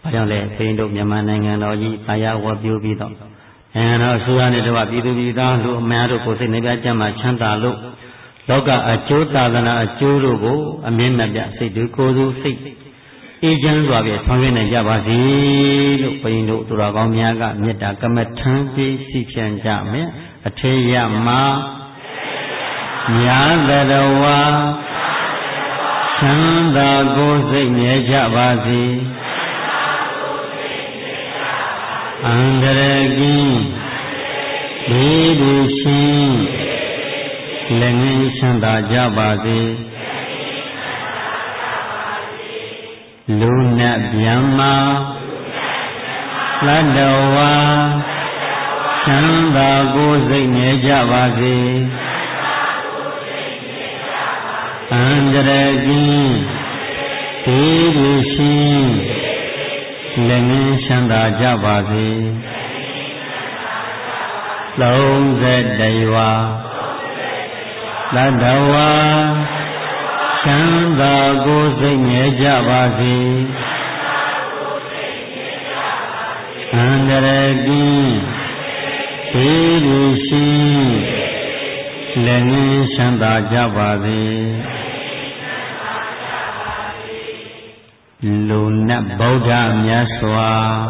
ကြောင့်လဲဘုရင်တို့မြန်မာနိုင်ငံတော်ကြီးဘာယာဝပြုပြီးတော့နိုင်ငံတော်အစိုးရနဲ့တကွပြည်သူပြည်သားလူအများတို့ကိုစိတ်နှပြချမ်းသာချမ်းသာလို့လောကအကျိုးသာသနာအကျိုးတို့ကိုအမြင့်မြတ်ပြစိတ်တူကိုယ်စုစိတ်အေးချမ်းစွာဖြင့်ဆောင်ရွက်နိုင်ကြပါစေလို့ဘုရင်တို့သူတော်ကောင်းများကမေတ္တာကမ္မထံပေးစီဖြန့်ကြမယ်အထေရမှာညာတရဝါချမ်းသာကိုယ်စိတ်မြဲကြပါစေအန္တရာယ်ကင်းဘေးဒုရှင်လည်းငင်းချမ်းသာကြပါစေလူနတ်ဗျမ္မာလတ္တဝါချမ်းသာကိုယ်စိတ်မြဲကြပါစေအန္တရာယ်ကင်းဘေးဒုရှင်လည်းငင်းချမ်းသာကြပါစေ31ရွာလတ္တဝါချမ်းသာကိုယ်စိတ်မြဲကြပါစေအန္တရာယ်ကင်းဘေးဒုရှင်လည်းငင်းချမ်းသာကြပါစေလူနတ်ဗုဒ္ဓမြတ်စွာ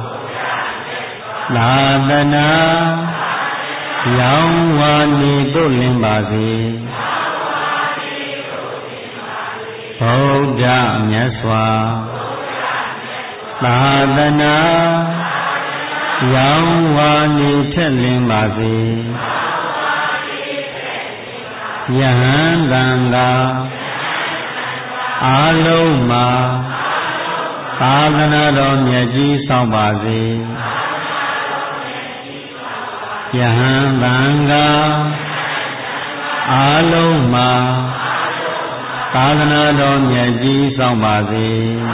သာသနာရောင်းဝါနေတို့လင်းပါစေဗုဒ္ဓမြတ်စွာသာသနာရောင်းဝါနေထက်လင်းပါစေယဟန်တန်ဃာအာလုံးမှာသာသနာတော်မြတ်ကြီးဆောင်ပါစေယဟန်တန်ဃာအာလုံးမှာသာသနာတော်မြတ်ကြီးဆောင်ပါစေ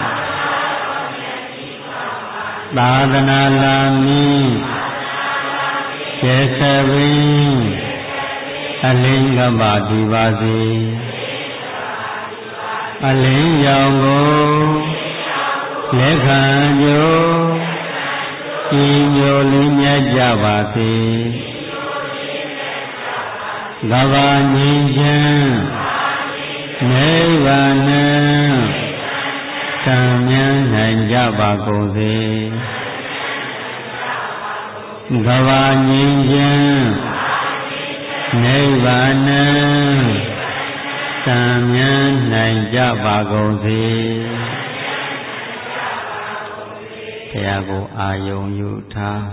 သာသနာလာမည်ကျေခပင်အလင်းကပတည်ပါစေအလင်းရောင်ကိုလက်ခံကြိုဤမျိုးလေးမြတ်ကြပါစေကဘာငြိမ်းချမ်းနိဗ္ဗာန်ကံမြန်းနိုင်ကြပါကုန်စေကဘာငြိမ်းချမ်းနိဗ္ဗာန်ကံမြန်းနိုင်ကြပါကုန်စေဘုရားကိုအာယုံယူထား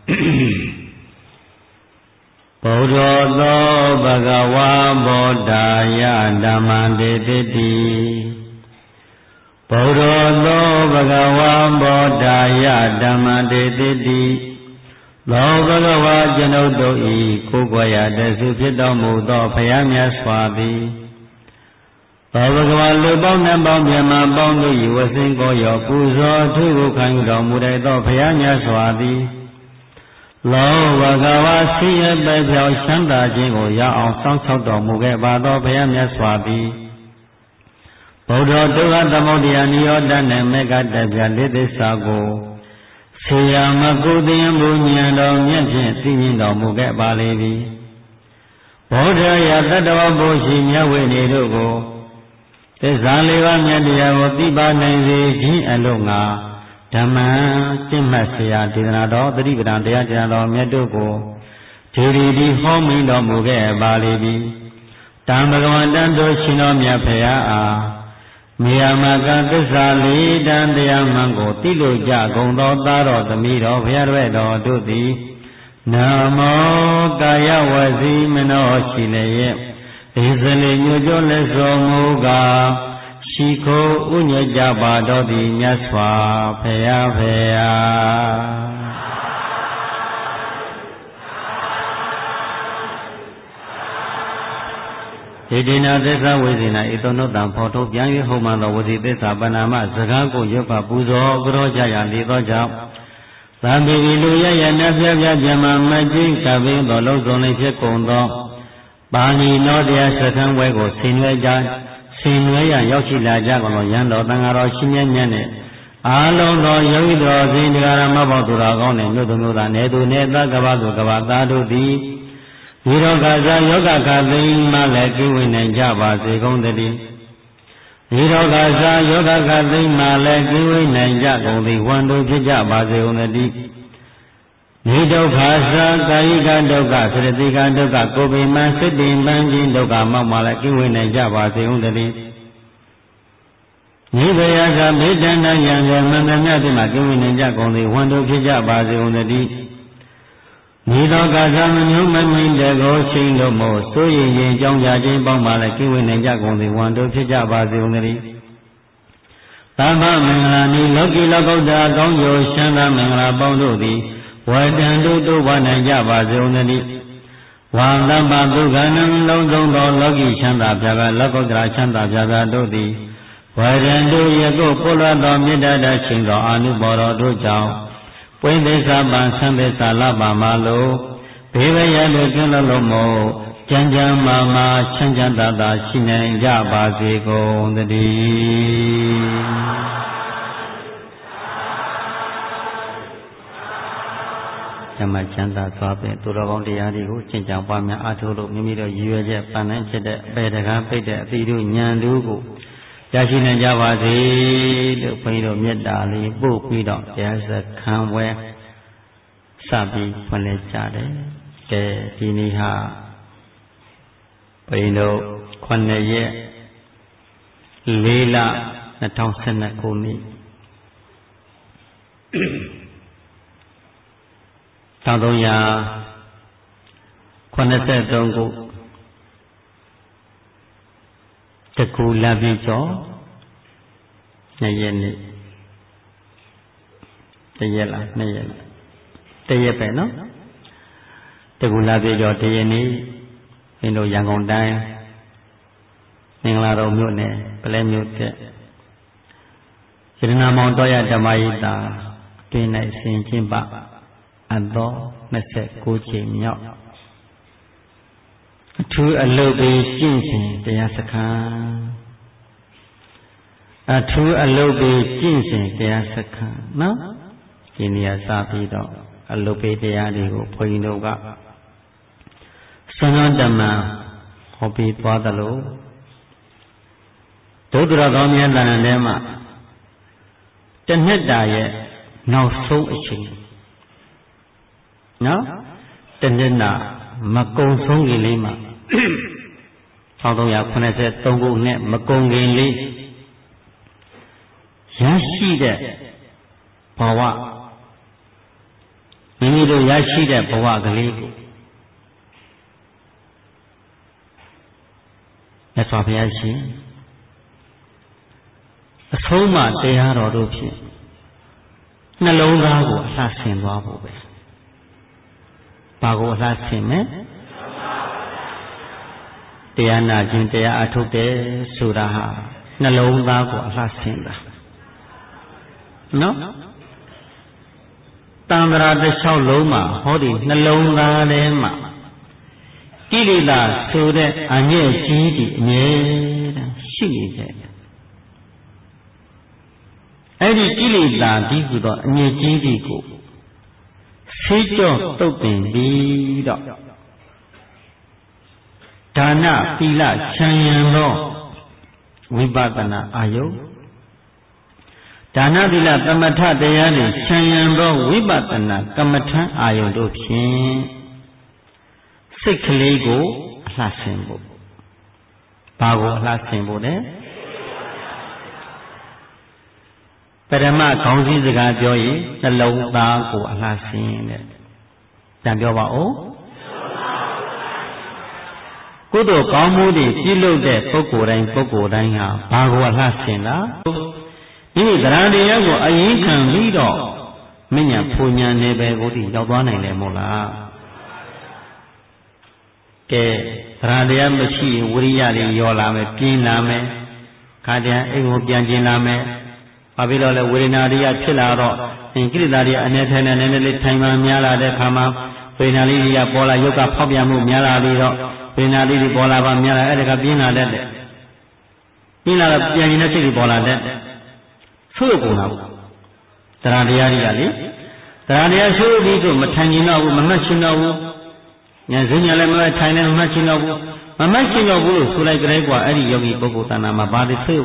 ဗုဒ္ဓသောဘဂဝါဘောဓာယဓမ္မံတေတိတိဗုဒ္ဓသောဘဂဝါဘောဓာယဓမ္မံတေတိတိသောဘဂဝါကျွန်ုပ်တို့ဤကိုယ်ွယ်ရတဆုဖြစ်တော်မူသောဘုရားမြတ်စွာသည်သောဘဂဝါလူပေါင်းနှံပေါင်းမြတ်မာပေါင်းတို့၏ဝဆင်းကိုရောပူဇော်အထုကိုခံယူတော်မူတဲ့သောဘုရားမြတ်စွာသည်လောဘဂဝါဆင်းရဲပဲပြောင်းချမ်းသာခြင်းကိုရအောင်စောင့်ရှောက်တော်မူခဲ့ပါသောဘုရားမြတ်စွာသည်ဗုဒ္ဓဒုက္ခသမုဒယနိရောဓနဲ့မေဃတပြလေးသစ္စာကိုဆေယမကုသိယံဘုညံတော်မြတ်ဖြင့်သိမြင်တော်မူခဲ့ပါလေသည်ဗုဒ္ဓရာတတ္တဝဘုရှိမြတ်ဝိနေတို့ကိုသစ္စာလေးပါးမြတ်တရားကိုသိပါနိုင်စေခြင်းအလို့ငါဓမ္မကျင့်မှတ်เสียဒေသနာတော်သတိပဋ္ဌာန်တရားကျမ်းတော်မြတ်တို့ကိုဒီဟောမိန်တော်မူခဲ့ပါလေပြီတံဘဂဝန္တတို့ရှင်တော်မြတ်ဖရာအားမြေယာမကသစ္စာလေးတန်တရားမှန်ကိုသိလို့ကြကုန်သောသားတော်သမီးတော်ဘုရားတော်တို့သည်နမောကာယဝစီမနောရှိလျက်ဣဇလေညွကြောလက်စောမူကားရှိခိုးဥညွတ်ကြပါတော်သည်မြတ်စွာဘုရားဖေယာဒေတိနာသစ္စာဝိဇိနာဤသောနုတ္တံဖော်ထုတ်ပြန်၍ဟုံမှန်သောဝစီသစ္စာပဏာမစကားကိုရွတ်ပါပူဇော်ကြောကြရလေသောကြောင့်သံဃိလူရရနပြပြပြမမကျင်းကပင်သောလုံးစုံလေးဖြစ်ကုန်သောပါဏိနောတရားစခန်းဝဲကိုဆင်နွှဲရရောက်ရှိလာကြကုန်သောယံတော်တန်ဃာတော်ရှင်မြတ်နဲ့အာလုံးသောယောဂီတော်စင်တရားမဘောသူတော်ကောင်းနဲ့မြို့သူမြို့သားနယ်သူနယ်သားကဘာသူကဘာသားတို့သည်ဒီရောဂါဇာယောဂခသိမ်းမှလည်းကိဝေနိုင်ကြပါစေကုန်သတည်းဒီရောဂါဇာယောဂခသိမ်းမှလည်းကိဝေနိုင်ကြကုန်သည်ဝန္တုဖြစ်ကြပါစေကုန်သတည်းနိဒုက္ခသာကာယကဒုက္ခသရတိကဒုက္ခကိုယ်ပိမံစိတ်ပင်ပန်းခြင်းဒုက္ခမောက်မှလည်းကိဝေနိုင်ကြပါစေကုန်သတည်းနိဗ္ဗယသာမေတ္တနာယံရဲ့မန္တမြတ်သည်မှာကိဝေနိုင်ကြကုန်သည်ဝန္တုဖြစ်ကြပါစေကုန်သတည်းနိသောကသာမညုမမင်းတကောချိန်လို့မို့စိုးရင်ရင်ကြောင်းကြခြင်းပေါင်းမှလည်းကိဝေနိုင်ကြကုန်သည်ဝန္တုဖြစ်ကြပါစေကုန်သတည်းသမ္မာမင်္ဂလာနိလောကီလောကုတ္တရာကောင်းကျိုးချမ်းသာမင်္ဂလာပေါင်းတို့သည်ဝတ္တံတို့တို့ဝနိုင်ကြပါစေကုန်သတည်းဝါသမ္ပါဒုက္ခနံလုံးစုံသောလောကီချမ်းသာပြာလောကုတ္တရာချမ်းသာပြာတို့သည်ဝရံတို့ယခုပုလတ်သောမေတ္တာတချိန်သောအာနုဘော်တော်တို့ကြောင့်ပွင့်သစ္စာပံသံသစ္စာလပါမလို့ဘေးဘရတို့ကျွလွတ်လို့မို့ကြံကြံမာမာချမ်းချမ်းသာသာရှိနိုင်ကြပါစေကုန်သတည်းဓမ္မချမ်းသာစွာဖြင့်သူတော်ကောင်းတရားတွေကိုကျင့်ကြံပွားများအားထုတ်လို့မိမိတို့ရည်ရွယ်ချက်ပန်းနိုင်ဖြစ်တဲ့အပေတကားပိတ်တဲ့အသီတို့ဉာဏ်တို့ကိုရရှိနိုင်ကြပါစေလို့ဘုန်းကြီးတို့မေတ္တာလေးပို့ပြီးတော့တရားစခန်းဝဲစပြီးဖွင့်လှစ်ကြတယ်။ကဲဒီနေ့ဟာဘုန်းကြီးတို့9ရက်4လ2012ခုနှစ်1383ခုတကူလာပြီကျော်2ရက်နေ့1ရက်လား2ရက်လား1ရက်ပဲနော်တကူလာပြီကျော်1ရက်နေ့မင်းတို့ရန်ကုန်တိုင်းမင်္ဂလာတော်မြို့နယ်ပလဲမြို့တဲ့ရတနာမောင်တော်ရဓမ္မယိတာတွင်၌ဆင်ချင်းပအတော်29ချိန်မြောက်အထူးအလုပ်ပေးရှင်းစဉ်တရားစခန်းအထူးအလုပ်ပေးရှင်းစဉ်တရားစခန်းနော်ဒီနေရာစပြီးတော့အလုပ်ပေးတရားတွေကိုဘုန်းကြီးတို့ကစွမ်းစွမ်းတမန်ဟောပြီးသွားသလိုဒုက္ခရကောင်းမြတ်တန်ထဲမှာတစ်နှစ်တာရဲ့နောက်ဆုံးအချိန်နော်တစ်နှစ်တာမကုံဆုံးခင်လေးမှာ1383ခုနဲ့မကုံခင်လေးရရှိတဲ့ဘဝမိမိတို့ရရှိတဲ့ဘဝကလေးကိုမြတ်စွာဘုရားရှင်အဆုံးအမတရားတော်တို့ဖြင့်နှလုံးသားကိုအလှဆင်သွားဖို့ပဲဘာကိုအလှဆင်မယ်တရားနာခြင်းတရားအထုတ်တယ်ဆိုတာဟာနှလုံးသားကိုအလှဆင်တာနော်တန်ត្រာတစ်လျှောက်လုံးမှာဟောဒီနှလုံးသားထဲမှာကိလေသာဆိုတဲ့အငြဲ့ကြီးဒီအမြဲတမ်းရှိနေတယ်အဲ့ဒီကိလေသာဒီဟူသောအငြဲ့ကြီးဒီကိုဆေးကြောတုတ်တင်ပြီးတော့ဒါနသီလချမ်းရံသောဝိပဿနာအာယုဒါနသီလသမထတရားတွေချမ်းရံသောဝိပဿနာကမ္မထအာယုတို့ဖြင့်စိတ်ကလေးကိုအလှဆင်ဖို့ဘာကိုအလှဆင်ဖို့လဲပရမခေါင်းစည်းစကားပြောရင်နှလုံးသားကိုအလှဆင်တဲ့ပြန်ပြောပါဦးကုသိုလ်ကောင်းမှုတွေပြုလုပ်တဲ့ပုဂ္ဂိုလ်တိုင်းဟာဘာကိုအလှဆင်လားဒီသရဏတရားကိုအရင်ခံပြီးတော့မဉ္ဇဉ်ဖူညာနေပဲကိုတည်ရောက်သွားနိုင်တယ်မို့လားကဲသရဏတရားမရှိရင်ဝိရိယတွေရောလာမယ်ပြင်းလာမယ်ခါတည်းအိမ်ကိုပြန်ကျင်လာမယ်ဘာဖြစ်လို့လဲဝေဒနာတွေကဖြစ်လာတော့ကိလေသာတွေအနေထိုင်နေနည်းနည်းလေးထိုင်မှများလာတဲ့ခါမှာဝေဒနာလေးတွေကပေါ်လာယုတ်ကဖောက်ပြန်မှုများလာပြီးတော့ဝေဒနာလေးတွေပေါ်လာပါများလာအဲ့ဒါကပြင်းလာတဲ့ပြင်းလာတော့ပြန်ရင်တဲ့စိတ်တွေပေါ်လာတဲ့ဆိုးရကုန်တာတရားတရားကြီးကလေတရားတရားဆိုပြီးတော့မထိုင်ကျင်တော့ဘူးမမှတ်ချင်တော့ဘူးညာစဉ္ညာလည်းမမှတ်ထိုင်လည်းမမှတ်ချင်တော့ဘူးမမှတ်ချင်တော့ဘူးလို့ဆိုလိုက်ကြတဲ့ကွာအဲ့ဒီယောဂီပုဂ္ဂိုလ်တဏ္ဍာမှာဘာတွေဆွေး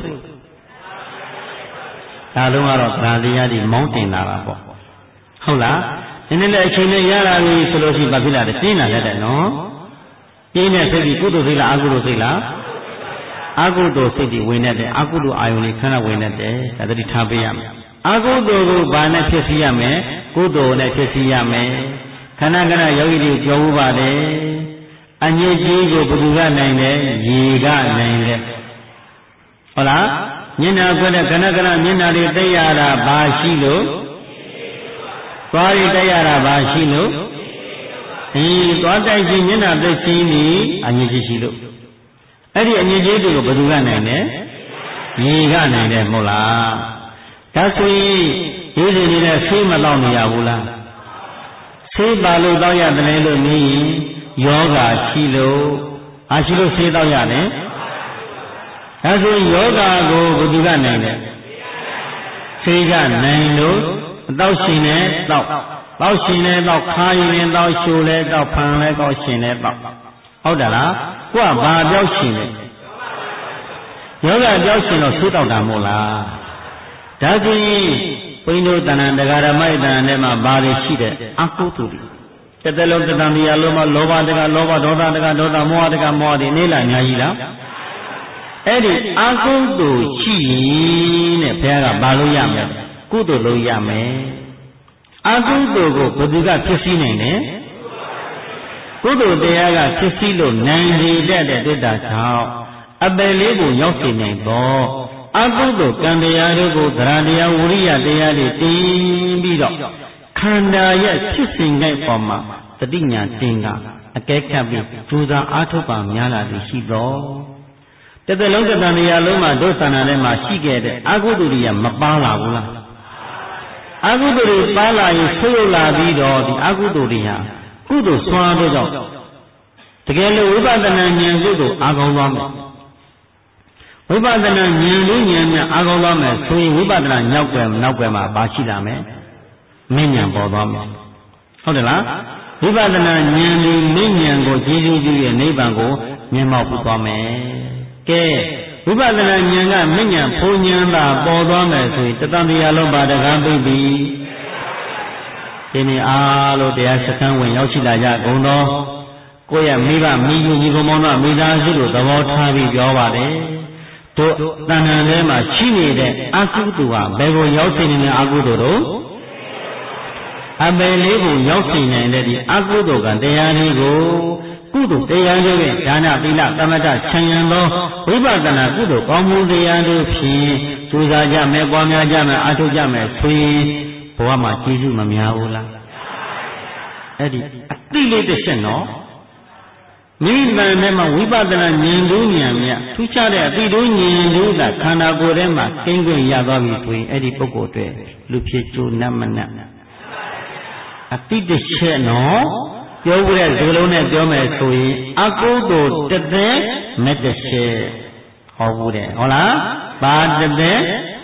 ဒါလုံးကတော့တရားတရားကြီးမောင်းတင်လာတာပေါ့ဟုတ်လားဒီနေ့လည်းအချိန်နဲ့ရလာပြီဆိုလို့ရှိရင်ဘာဖြစ်လာလဲပြင်းလာတဲ့နော်ပြင်းတဲ့စိတ်ကြီးကုသိုလ်စိတ်လားအကုသိုလ်စိတ်လားအကုသိုလ်စိတ်ကြီးဝင်နေတယ်အကုသိုလ်အာယုန်ကြီးခဏဝင်နေတယ်ဒါတတိထားပေးရမယ်အကုသိုလ်ကိုဘာနဲ့ဖြစ်စီရမယ်ကုသိုလ်နဲ့ဖြစ်စီရမယ်ခဏခဏယောဂီတွေကြောဘူးပါတယ်အညစ်အကြေးကိုဘယ်သူကနိုင်လဲရေကနိုင်တယ်ဟုတ်လားမျက်နှာခွက်တဲ့ခဏခဏမျက်နှာတွေတက်ရတာဘာရှိလို့သွားရတက်ရတာဘာရှိလို့သွားတိုက်ခြင်းမျက်နှာသက်ခြင်းဒီအညစ်အကြေးရှိလို့အဲ့ဒီအညစ်အကြေးတွေကိုဘယ်သူကနိုင်လဲရေကနိုင်တယ်မဟုတ်လားဒါဆိုရင်ဒီစီနေတဲ့ဆေးမတော့နေရဘူးလားဆေးပါလို့တော့ရတယ်လို့နေရင်ယောဂရှိလို့ရှိလို့ဆေးတော့ရတယ်ဒါဆိုရင်ယောဂကိုဘယ်သူကနိုင်လဲဆေးကနိုင်လို့အတော့ရှင်နဲ့တော့ရှင်နဲ့တော့ခါရင်နဲ့တော့ရှိုးလဲတော့ဖန်လဲတော့ရှင်နဲ့တော့ဟုတ်တယ်လားကိုကဘာပြောက်ရှင်လဲယောဂပြောက်ရှင်တော့ဆေးတော့တာမဟုတ်လားဒါဆိုရင်ဘုန်းကြီးတို့တဏ္ဍာတရားဓမ္မယတဏ္ဍာထဲမှာဘာတွေရှိတယ်အကုသိုလ်တွေတစ်လုံးတစ်တန်တရားလုံးမှာလောဘတကလောဘဒေါသတကဒေါသမောဟတကမောဟတွေနေလာအများကြီးလားအဲ့ဒီအကုသိုလ်ရှိရင်တဲ့ဘုရားကဘာလို့ရမလဲကုသိုလ်လို့ရမယ်အကုသိုလ်ကိုဘယ်သူကဖြစ်စည်းနိုင်လဲကုသိုလ်တရားကဖြစ်စည်းလို့နိုင်စေတဲ့တွေ့တာကြောင့်အပယ်လေးကိုရောက်စေနိုင်တော့အကုသိုလ်ကံတရားတွေကိုသရတရားဝိရိယတရားတွေတင်ပြီးတော့ခန္ဓာရဲ့ဖြစ်စဉ်ကြိုက်ပေါ်မှာတတိညာတင်ကအကဲခတ်ပြီးကြိုးစားအားထုတ်ပါများလာသည်ရှိတော့တစ်သက်လုံးတစ်တန်တရားလုံးမှာဒုသနာထဲမှာရှိခဲ့တဲ့အကုသိုလ်တွေကမပါလာဘူးလားအကုသိုလ်တွေပါလာရင်ဆွေးရလာပြီးတော့ဒီအကုသိုလ်တွေဟာကုသိုလ်ဆွမ်းလို့ကြောင့်တကယ်လို့ဝိပဿနာဉာဏ်ကုသိုလ်အားကောင်းသွားမယ်ဝိပဿနာဉာဏ်လေးဉာဏ်များအားကောင်းသွားမယ်ဆိုရင်ဝိပဿနာနောက်ွယ်မှာဘာရှိလာမလဲမဉဏ်ပေါ်သွားမယ်ဟုတ်တယ်လားဝိပဿနာဉာဏ်ဒီမဉဏ်ကိုကြည်ကြည်ရဲ့နိဗ္ဗာန်ကိုမြင်မောက်ပြီးသွားမယ်ကဲဝိပဿနာဉာဏ်ကမဉဏ်ဖုံဉဏ်သာပေါ်သွားမယ်ဆိုရင်တတန်တရားလုံးပါတကားပြီးပြီဒီနေ့အားလို့တရားစခန်းဝင်ရောက်ရှိလာကြကုန်တော့ကိုယ့်ရဲ့မိဘမိယူညီကောင်မောင်တို့မိသားစုတို့သဘောထားပြီးပြောပါတယ်တို့တဏ္ဍာထဲမှာရှိနေတဲ့အကုသိုလ်ဟာဘယ်ကိုရောက်နေတဲ့အကုသိုလ်တို့အပယ်လေးကိုရောက်ရှိနိုင်တဲ့ဒီအကုသိုလ်ကတရားလေးကိုကုသိုလ်တရားလေးရဲ့ဒါနသီလသမထခြံရံသောဝိပဿနာကုသိုလ်ကောင်းမှုတရားတို့ဖြင့်ကြိုးစားကြမယ်ပွားများကြမယ်အားထုတ်ကြမယ်ဆိုရင်ဘဝမှာကျေးဇူးမများဘူးလားအဲ့ဒီအတိလေးတစ်ချက်နော်မိဘနဲ့မှာဝိပဿနာဉာဏ်တို့ဉာဏ်မြတ်ထူးခြားတဲ့အတိတို့ဉာဏ်တို့ကခန္ဓာကိုယ်ထဲမှာကင်းခွင့်ရသွားပြီဆိုရင်အဲ့ဒီပုဂ္ဂိုလ်တွေလူဖြစ်ကျိုးနတ်မနတ်အတိတစ်ချက်နော်ပြောဖို့တဲ့စကားလုံးနဲ့ပြောမယ်ဆိုရင်အကုသိုလ်တစ်သက်မဲ့တစ်ချက်ဟောဖို့တဲ့ဟုတ်လားဘာတစ်သက်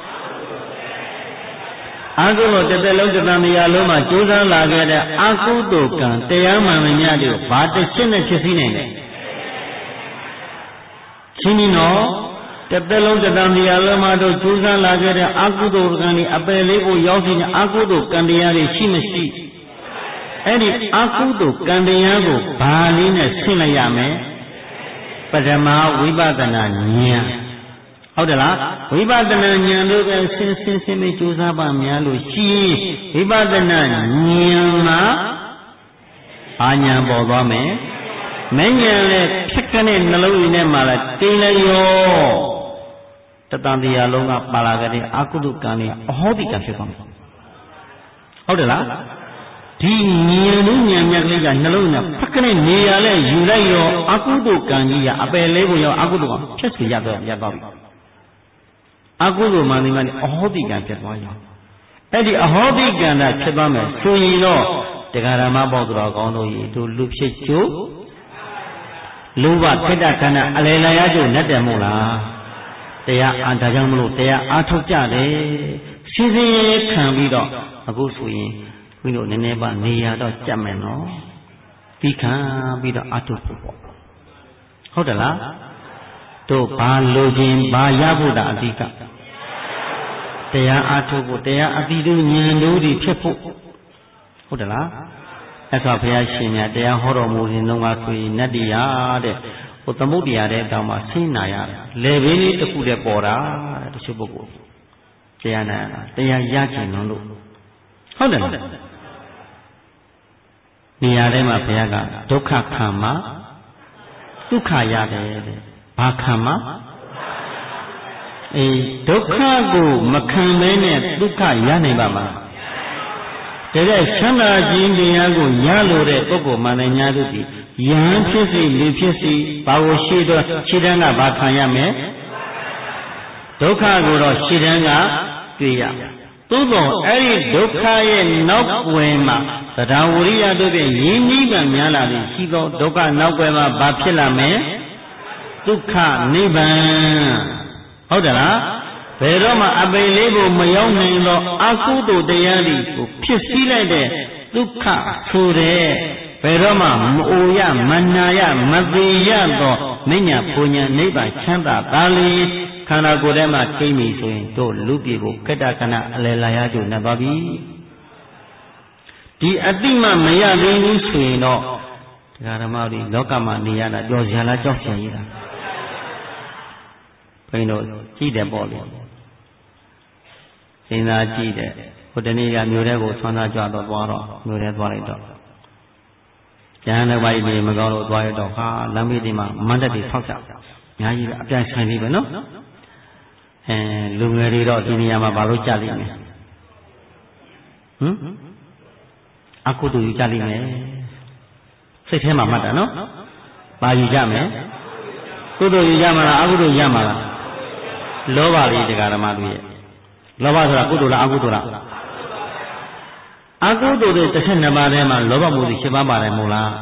အကုသိုလ်တစ်သက်လုံးတစ်တန်တရားလုံးမှာကြိုးစားလာခဲ့တဲ့အကုသိုလ်ကံတရားမှန်မများတွေကိုဘာတစ်ချက်နဲ့ဖြစ်စည်းနိုင်လဲချင်းကြီးနော်တစ်သက်လုံးတစ်တန်တရားလုံးမှာတို့ကြိုးစားလာခဲ့တဲ့အကုသိုလ်ကံတွေအပယ်လေးကိုရောက်နေတဲ့အကုသိုလ်ကံတရားတွေရှိမရှိအဲ့ဒီအကုသိုလ်ကံတရားကိုဘာလေးနဲ့ဆင့်လိုက်ရမယ်ပထမဝိပဿနာဉာဏ်ဟုတ်တယ်လားဝိပဿနာဉာဏ်တို့ကဆင်းပြီးကြိုးစားပါများလို့ရှိရင်ဝိပဿနာဉာဏ်မှာအာဉာဏ်ပေါ်သွားမယ်မဉာဏ်လည်းဖြစ်ကနေနှလုံးရင်းထဲမှာလည်းတင်းလည်းရောတတန်တရားလုံးကပါလာကြတဲ့အကုသိုလ်ကံတွေအဟောတိကံဖြစ်သွားမယ်ဟုတ်တယ်လားဒီဉာဏ်တို့ဉာဏ်မြတ်ကလေးကနှလုံးနဲ့ဖက်ကနေနေရလဲယူလိုက်ရောအကုသိုလ်ကံကြီးကအပယ်လေးကိုရောအကုသိုလ်ကဖြစ်စေရတော့ပြီအကုသိုလ်မှန်ဒီမှအဟောတိကံဖြစ်သွားရောအဲ့ဒီအဟောတိကံတာဖြစ်သွားမယ်ဆိုရင်တော့တရားဓမ္မပေါက်တော်ကောင်းတို့ဤတို့လူဖြစ်ကျိုးလူဘခိတ္တခန္ဓာအလယ်လရကျိုးနဲ့တယ်မို့လားတရားအားဒါကြောင့်မလို့တရားအားထုတ်ကြတယ်စင်းစင်းခံပြီးတော့အခုဆိုရင်ဘုန်းကြီးတို့နည်းနည်းပါနေရတော့ကြက်မယ်နော်ပြီးခံပြီးတော့အထုဖို့ပေါ့ဟုတ်တယ်လားတို့ဘာလိုချင်ဘာရဖို့တာအဓိကတရားအထုဖို့တရားအတိတို့ဉာဏ်တို့တွေဖြစ်ဖို့ဟုတ်တယ်လားအဲ့ဆိုဘုရားရှင်များတရားဟောတော်မူခြင်းလုံးကဆိုရင်နတ်တရားတဲ့ဟိုသမုဒ္ဒရာတဲ့တောင်မှဆင်းနာရတယ်လေဘေးလေးတစ်ခုတည်းပေါ်တာတဲ့တချို့ပုဂ္ဂိုလ်တရားနာတရားရကျင်လို့ဟုတ်တယ်လားနေရာထဲမှာဘုရားကဒုက္ခခံမှာဒုက္ခရတယ်တဲ့ဘာခံမှာဒုက္ခကိုမခံဘဲနဲ့ဒုက္ခရနိုင်ပါမလားတကယ်ချမ်းသာခြင်းတရားကိုရလို့တဲ့ပုဂ္ဂိုလ်မှန်တယ်ညာတို့ဒီယဟန်ဖြစ်စီလူဖြစ်စီဘာကိုရှိတော့ခြေတန်းကဘာခံရမယ်ဒုက္ခကိုတော့ခြေတန်းကတွေ့ရမယ်သို့တော့အဲ့ဒီဒုက္ခရဲ့နောက်ွယ်မှာသဒ္ဓဝရိယတို့ဖြင့်ရင်းနှီးကများလာပြီးရှိသောဒုက္ခနောက်ွယ်မှာဘာဖြစ်လာမယ်ဒုက္ခနိဗ္ဗာန်ဟုတ်တယ်လားဘယ်တော့မှအပေလေးကိုမရောက်နိုင်တော့အကုသိုလ်တရားတွေကိုဖြစ်စည်းလိုက်တဲ့ဒုက္ခဆိုတဲ့ဘယ်တော့မှမအိုရမနာရမသေးရတော့မဉ္ဇဉ်ပူညာနိဗ္ဗာန်ချမ်းသာသာလေခန္ဓာကိုယ်ထဲမှာထိမ့်ပြီဆိုရင်တို့လူပြေကိုကတ္တကနအလယ်လာရကြနေပါပြီဒီအတိမမရသေးဘူးဆိုရင်တော့တရားဓမ္မတွေလောကမှာနေရတာကြောက်စရာလားကြောက်စရာကြီးလားဘုန်းကြီးတို့ကြည့်တယ်ပေါ့လေစဉ်းစားကြည့်တယ်ဟိုတနေ့ကမြို့ထဲကိုဆွမ်းသားကြွတော့သွားတော့မြို့ထဲသွားလိုက်တော့ကျန်တဲ့ဘာကြီးမကောင်းလို့သွားရတော့ဟာလမ်းမေးဒီမှာမန္တတွေဆောက်ကြအများကြီးပဲအပြိုင်ဆိုင်လေးပဲနော်လူငယ်တွေတော့ဒီနေရာမှာဘာလို့ကြလိမ့်မယ်အကုသိုလ်ယူကြလိမ့်မယ်စိတ်ထဲမှာမှတ်တာနော်ဘာယူကြမယ်ကုသိုလ်ယူကြမှာလားအကုသိုလ်ရမှာလားလောဘလေးတရားဓမ္မတွေရဲ့လောဘဆိုတာကုသိုလ်လားအကုသိုလ်လားအကုသိုလ်တွေ12ပါးထဲမှာလောဘမှုတွေ7ပါးပါတယ်မို့လား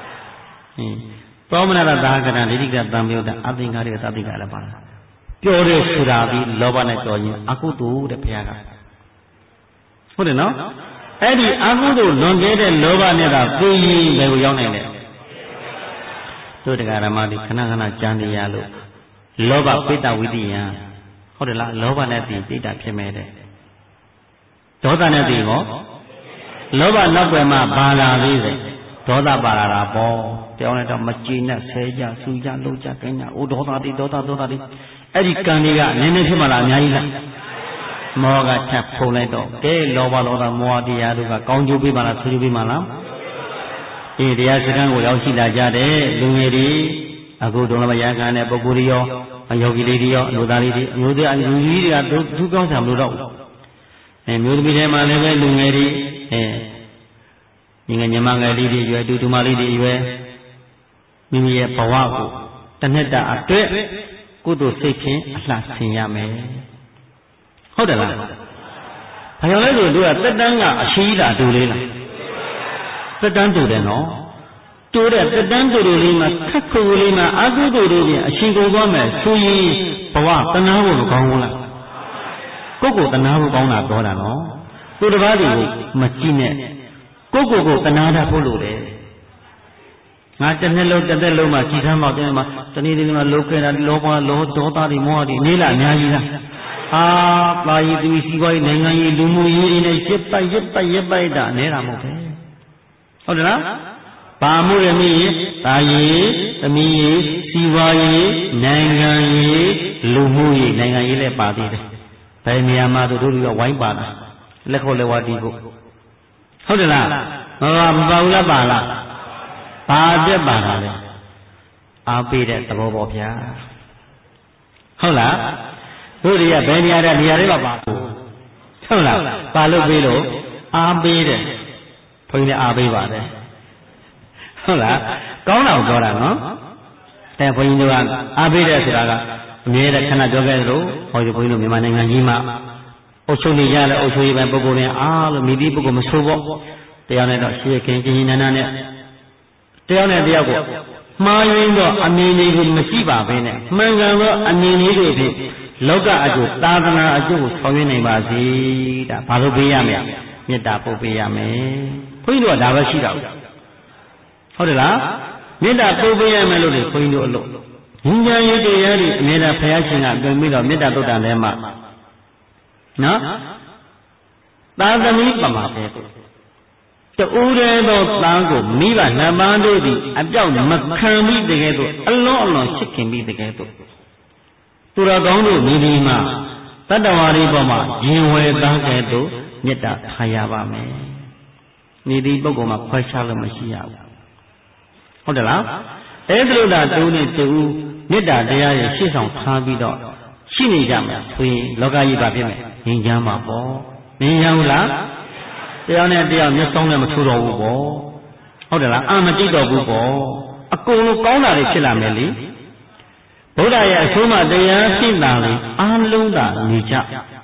သောမနတသာကရဏဒိဋ္ဌိကတံပြောတဲ့အသင်္ကာရိကသတိကလည်းပါလားပြောတဲ့ဆိုတာဒီလောဘနဲ့တော်ရင်အကုသိုလ်တဲ့ဘုရားကဟုတ်တယ်နော်အဲ့ဒီအကုသိုလ်လွန်ကဲတဲ့လောဘနဲ့သာသိရင်ဘယ်ကိုရောက်နိုင်လဲတို့တရားဓမ္မတွေခဏခဏကြံနေရလို့လောဘပိတ္တဝိတ္တိယဟုတ်တယ်လားလောဘနဲ့သိပိတ္တဖြစ်မဲ့တဲ့ဒေါသနဲ့သိရောလောဘနောက်ွယ်မှာပါလာသေးတယ်ဒေါသပါလာတာပေါ့ပြောင်းလိုက်တော့မကြည်နဲ့ဆဲကြစူကြလှုပ်ကြကင်းကြအိုဒေါသတိဒေါသတိအဲ့ဒီကံတွေကနည်းနည်းဖြစ်မှလားအများကြီးလားမောဟကထပ်ဖုံလိုက်တော့ကဲလောဘဒေါသမောဟတရားတို့ကကောင်းကျိုးပေးပါလားဆိုးကျိုးပေးပါလားတရားစခန်းကိုရောက်ရှိလာကြတဲ့လူငယ်တွေအခုဒုံလမရခံတဲ့ပုဂ္ဂိုလ်တွေရောယောဂီလေးတွေရောလူသားလေးတွေအမျိုးသားလူကြီးတွေကသူကောင်းစားမလို့တော့မျိုးသမီးတွေမှာလည်းပဲလူငယ်တွေညီငယ်ညီမငယ်လေးတွေရွယ်တူမလေးတွေရွယ်မိမိရဲ့ဘဝကိုတစ်နှစ်တာအတွက်ကုသိုလ်စိတ်ဖြင့်အလှဆင်ရမယ်ဟုတ်တယ်လားဘာကြောင့်လဲဆိုတော့တက်တန်းကအရှိကြီးတာတူလေးလားတက်တန်းတူတယ်နော်တူတဲ့တက်တန်းတူလေးမှာခက်ခုလေးမှာအကုသိုလ်တွေပြင်အရှင်ကုန်သွားမယ်ဆိုရင်ဘဝတဏှာဖို့မကောင်းဘူးလားကိုယ့်ကိုယ်တဏှာဖို့ကောင်းတာပြောတာနော်သူတစ်ပါးတွေကိုမကြည့်နဲ့ကိုယ့်ကိုယ်တဏှာတတ်ဖို့လိုတယ်ငါတစ်နှစ်လုံးတစ်သက်လုံးမှာကြည်သမ်းပေါက်တယ်မှာတနေ့နေ့မှာလောခဲ့တာလောဘလောဒေါသတွေမောဟတွေနေလားအများကြီးလားပါရီသူစီးပွားရေးနိုင်ငံရေးလူမှုရေးနဲ့ရစ်ပိုက်တာနေတာမဟုတ်ပဲဟုတ်တယ်လားပါမှုရမည်တာရေးသမီးရေးစီးပွားရေးနိုင်ငံရေးလူမှုရေးနိုင်ငံရေးလည်းပါသေးတယ်ဘယ်နေရာမှာတို့ကဝိုင်းပါတာလက်ခေါ်လက်ဝါးတီးဖို့ဟုတ်တယ်လားမပါဘူးလားပါလားပါတဲ့ပါတာလေအားပေးတဲ့သဘောပေါ့ဗျာဟုတ်လားတို့တွေကဘယ်နေရာတဲ့နေရာတွေမှာပါဟုတ်လားပါလို့ပေးလို့အားပေးတယ်ဘုန်းကြီးလည်းအားပေးပါတယ်ဟုတ်လားကောင်းတော့ပြောတာနော်တဲ့ဘုန်းကြီးတို့ကအားပေးတယ်ဆိုတာကအမြဲတမ်းခဏပြောခဲ့သလိုဟောဒီဘုန်းကြီးတို့မြန်မာနိုင်ငံကြီးမှာအုပ်ချုပ်နေရတဲ့အုပ်ချုပ်ရေးပိုင်းပုဂ္ဂိုလ်တွေအားလို့မိသည့်ပုဂ္ဂိုလ်မဆိုးပေါ့တရားနဲ့တော့ရှေးခင်ကြီးနန်းနန်းနဲ့တရားနဲ့တရားကိုမှားရင်းတော့အမြင်လေးကိုမရှိပါဘဲနဲ့မှန်ကန်သောအမြင်လေးတွေဖြင့်လောကအကျိုးသာသနာအကျိုးကိုဆောင်ရွက်နိုင်ပါစေဒါဘာလို့ပေးရမလဲမေတ္တာပို့ပေးရမယ်ဘုန်းကြီးတို့ကဒါပဲရှိတာဟုတ်တယ်လားမေတ္တာပို့ပေးရမယ်လို့ဒီဘုန်းကြီးတို့အလို့ဉာဏ်ရည်တရားတွေအမြဲတမ်းဘုရားရှင်ကတွင်ပြီးတော့မေတ္တာတုတ်တန်ထဲမှာနော်သာသမီပမာပဲတူတဲ့သောသားကိုမိဘနှစ်ပါးတို့သည်အပြောက်မခံပြီးတကယ်တော့အလွန်အလွန်ချစ်ခင်ပြီးတကယ်တော့သူတော်ကောင်းတို့မိဒီမှာတတ္တဝါတွေပေါ်မှာရင်ဝယ်သားကဲ့သို့မေတ္တာထားရပါမယ်မိဒီပုဂ္ဂိုလ်မှာခွဲခြားလို့မရှိရဘူးဟုတ်တယ်လားအဲ့ဒီလိုသာတူနဲ့တူမေတ္တာတရားရဲ့ရှေ့ဆောင်ထားပြီးတော့ရှိနေကြမှာဆိုရင်လောကကြီးပါဖြစ်မယ်ငြိမ်းချမ်းမှာပေါ့ငြိမ်းချမ်းဘူးလားတရားနဲ့တရားမျက်စောင်းနဲ့မထိုးတော့ဘူးပေါ့ဟုတ်တယ်လားအာမကြည့်တော့ဘူးပေါ့အကုန်လုံးကောင်းတာတွေဖြစ်လာမယ်လေဘုရားရဲ့အဆုံးအမတရားရှင်းတာလေအားလုံးသာနေကြ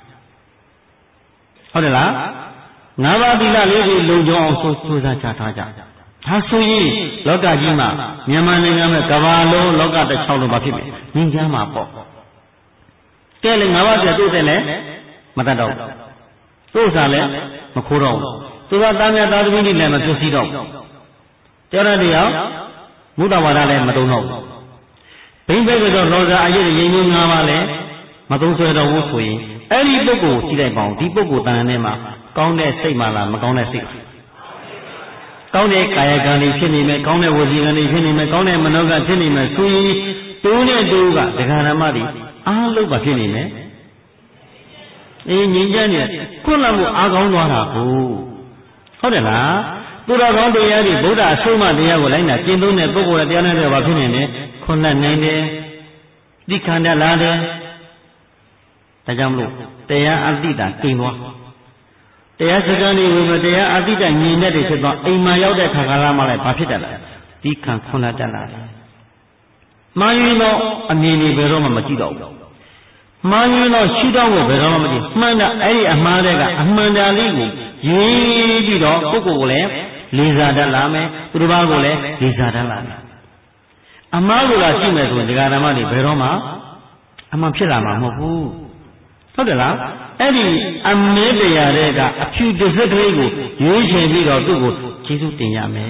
ဟုတ်တယ်လားငါးပါးသီလလေးကိုလုံခြုံအောင်ကြိုးစားချထားကြဒါဆိုရင်လောကကြီးမှာမြန်မာနိုင်ငံမှာကမ္ဘာလုံးလောကတစ်ချောင်းလုံးဘာဖြစ်မယ်ငြိမ်းချမ်းမှာပေါ့ကဲလေငါးပါးပြည့်တဲ့လေမတတ်တော့သူ့စားလဲမခိုးတော့ဘူးသူကသားများသားသမီးတွေလည်းမပြည့်စည်တော့ဘူးတရားတော်တရားမုဒ္ဒဝါဒလည်းမတုံတော့ဘူးဘိမ့်ဘက်ကတော့လောကအရေးရင်မျိုး၅ပါးလည်းမသုံးဆွဲတော့ဘူးဆိုရင်အဲ့ဒီပုဂ္ဂိုလ်ကြည့်လိုက်ပါဦးဒီပုဂ္ဂိုလ်တန်ထဲမှာကောင်းတဲ့စိတ်မှလားမကောင်းတဲ့စိတ်ကောင်းတဲ့ကာယကံတွေဖြစ်နေမယ်ကောင်းတဲ့ဝစီကံတွေဖြစ်နေမယ်ကောင်းတဲ့မနောကဖြစ်နေမယ်ဆိုရင်တူနဲ့တူကဒကာရမတွေအားလုံးပါဖြစ်နေမယ်အေးငြိမ်းချမ်းနေခွန်းလမှုအားကောင်းသွားတာဟုတ်တယ်လားသူတော်ကောင်းတရားတွေဗုဒ္ဓအဆုံးအမတရားကိုလိုက်နာကျင့်သုံးတဲ့ပုဂ္ဂိုလ်တရားနဲ့တော့ဘာဖြစ်နေလဲခွန်းလက်နိုင်တယ်သိခန္ဓာလာတယ်ဒါကြောင့်မလို့တရားအသိတာကျင့်သွားတရားစကားတွေဝေမတရားအသိတမြင်တတ်တယ်ဖြစ်သွားအိမ်မှာရောက်တဲ့ခါကာလမှလည်းဘာဖြစ်တတ်လဲဒီခံခွန်းလက်တတ်လာတယ်မှားယွင်းသောအမြင်တွေဘယ်တော့မှမကြည့်တော့ဘူးမှားယွင်းသောရှုထောင့်ကိုဘယ်တော့မှမကြည့်မှန်တာအဲ့ဒီအမှားတွေကအမှန်တရားလေးကိုရေးပြီးတော့ပုဂ္ဂိုလ်ကိုလည်းလေးစားတတ်လာမယ်သူတစ်ပါးကိုလည်းလေးစားတတ်လာမယ်အမှားကိုလာရှိမယ်ဆိုရင်ဒကာဓမ္မတွေဘယ်တော့မှအမှန်ဖြစ်လာမှာမဟုတ်ဘူးဟုတ်တယ်လားအဲ့ဒီအမဲတရားတွေကအဖြူတစ်စက်ကလေးကိုရွေးချယ်ပြီးတော့သူ့ကိုကျေးဇူးတင်ရမယ်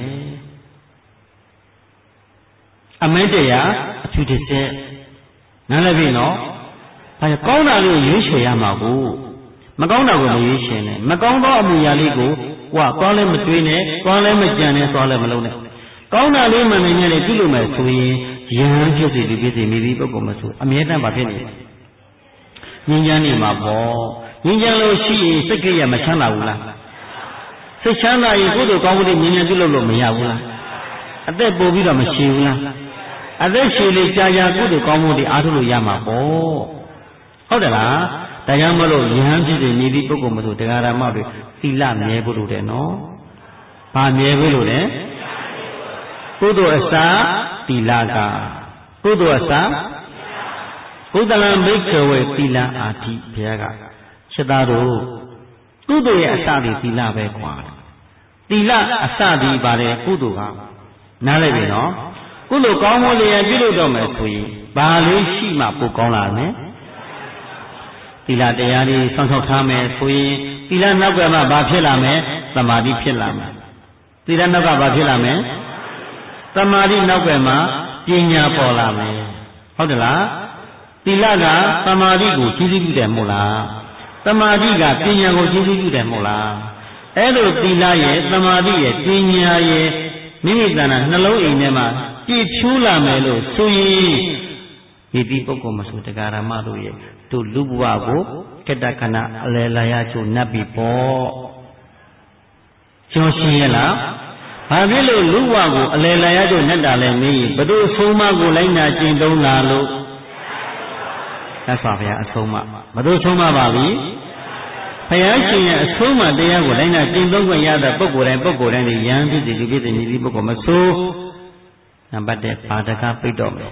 အမဲတရားအဖြူတစ်စက်နားလည်ပြီနော်ဘာလဲကောင်းတာလေးကိုရွေးချယ်ရမှာကိုမကောင်းတာကိုမရွေးချယ်နဲ့မကောင်းသောအမှုရာလေးကိုသွားလဲမတွေးနဲ့သွားလဲမကြံနဲ့သွားလဲမလုံးနဲ့ကောင်းတာလေးမှန်နေနဲ့ပြုလို့မယ်ဆိုရင်ယဟန်ဖြစ်စေဒီဖြစ်စေမိဒီပုဂ္ဂိုလ်မဆိုအမြဲတမ်းပါဖြစ်နေတယ်ငြိမ်းချမ်းနေမှာပေါ့ငြိမ်းချမ်းလို့ရှိရင်စိတ်ကလေးမချမ်းသာဘူးလားစိတ်ချမ်းသာရင်ကိုယ်တို့ကောင်းမှုတွေငြိမ်းချမ်းပြုလို့မရဘူးလားအသက်ပိုပြီးတော့မရှိဘူးလားအသက်ရှည်လေးကြာကြာကိုယ်တို့ကောင်းမှုတွေအားထုတ်လို့ရမှာပေါ့ဟုတ်တယ်လားဒါကြောင့်မလို့ယဟန်ဖြစ်စေမိဒီပုဂ္ဂိုလ်မဆိုတရားဓမ္မတွေသီလမြဲဖို့လိုတယ်နော်ဘာမြဲဖို့လိုလဲကုသိုလ်အစာသီလကကုသိုလ်အစာဥဒ္ဒလံဘိက္ခဝေသီလအာတိဘုရားကချက်သားတို့ကုသိုလ်ရဲ့အစသည်သီလပဲကွာသီလအစသည်ပါတယ်ကုသိုလ်ကနားလည်ပြီနော်ကုသိုလ်ကောင်းမှုလေးရပြုလုပ်တော့မယ်ဆိုရင်ဘာလေးရှိမှပိုကောင်းလာမယ်သီလတရားလေးစောင့်ရှောက်ထားမယ်ဆိုရင်သီလနောက်ကမှဘာဖြစ်လာမယ်သမာဓိဖြစ်လာမယ်သီလနောက်ကဘာဖြစ်လာမယ်သမာဓိနောက်ကမှပညာပေါ်လာမယ်ဟုတ်တယ်လားသီလကသမာဓိကိုကြီးစီးပြုတယ်မို့လားသမာဓိကပညာကိုကြီးစီးပြုတယ်မို့လားအဲ့လိုသီလရဲ့သမာဓိရဲ့ပညာရဲ့မိမိတဏ္ဍာနှလုံးအိမ်ထဲမှာပြည့်ဖြိုးလာမယ်လို့ဆိုရင်ဒီပုဂ္ဂိုလ်မဆိုတရားဓမ္မတို့ရဲ့တို့လူဘဝကိုကတ္တခဏအလယ်လာရချို့နပ်ပြီပေါ့ကျော်ရှင်းရလားဘာဖြစ်လို့လူဘဝကိုအလယ်လာရချို့နတ်တာလဲမင်းဘယ်သူအဆုံးမကိုလိုက်နာကျင့်သုံးလာလို့သက်စွာဘုရားအဆုံးမဘယ်သူဆုံးမပါပြီဘုရားရှင်ရဲ့အဆုံးအမတရားကိုလိုက်နာကျင့်သုံးခွင့်ရတဲ့ပုဂ္ဂိုလ်တိုင်းဒီယံဖြစ်တဲ့ဒီဖြစ်တဲ့ဒီပုဂ္ဂိုလ်မဆိုးနံပါတ်1ပါဒကပိတ်တော့မယ်